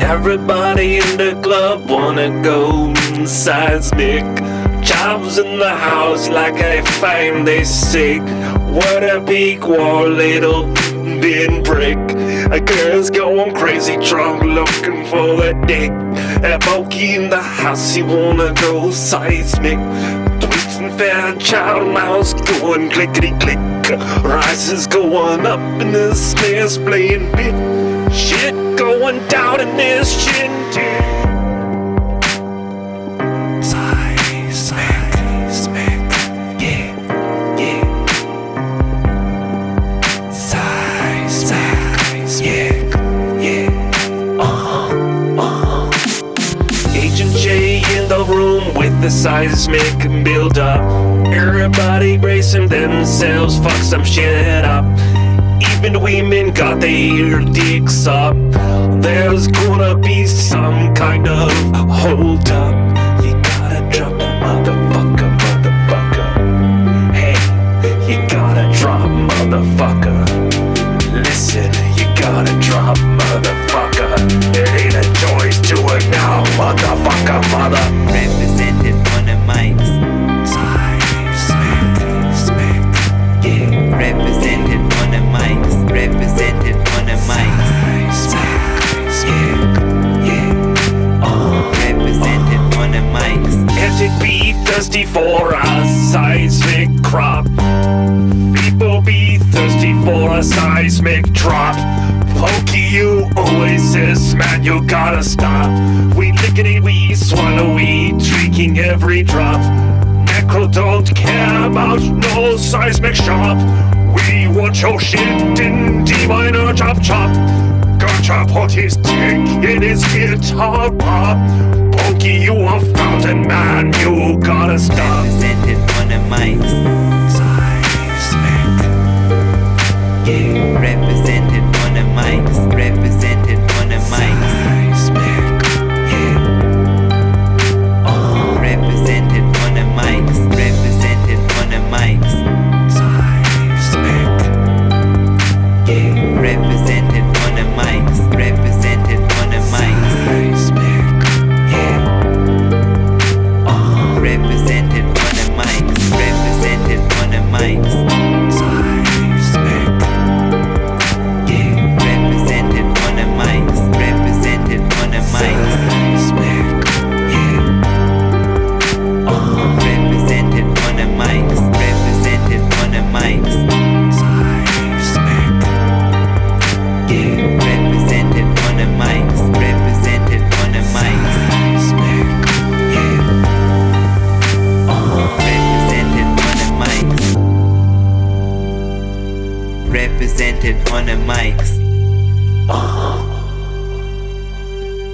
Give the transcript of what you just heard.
Everybody in the club wanna go seismic. Jobs in the house like I find they sick. What a big war, little bin brick. A girl's going crazy drunk looking for the dick. A bogey in the house, he wanna go seismic. Twisting Fairchild mouse going clickety click. Rises going up and the snares playing bit. Shit going down in this shindig. Seismic, yeah, yeah. Seismic, yeah, yeah. Agent J in the room with the seismic build up. Everybody bracing themselves, fuck some shit up. Even the women got their dicks up. There's gonna be some kind of hold up. You gotta drop a motherfucker. Hey, you gotta drop motherfucker. Listen, you gotta drop motherfucker. It ain't a choice to it now, motherfucker, mother. Represented on the mics. Seismic, yeah. Represented on the mics. Represented on the mics. Represented on the mics. Can't be thirsty for a seismic crop. People be thirsty for a seismic drop. Pokey, you oasis, man, you gotta stop. We lickety, we swallow, we drinking every drop. Necro don't care about no seismic shop. We want your shit in D minor chop chop. Gotcha put his dick in his guitar pop. Pokey, you a fountain man, you gotta stop. Represented on the mics. Seismic, yeah. Represented on the mics. Represented on the mics. Seismic, yeah. Represented on the mics. Represented on the mics. Seismic, yeah. Represented on the mics. Represented on the mics. Seismic, yeah. Represented on the mics. Represented on the mics. Seismic, yeah. Represented on the mics. Represented on the mics. Seismic, yeah. Represented on the mics. Represented on the mics. Seismic, yeah. Represented on the mics. Represented on the mics. Seismic, yeah. Represented on the mics. Represented on the mics.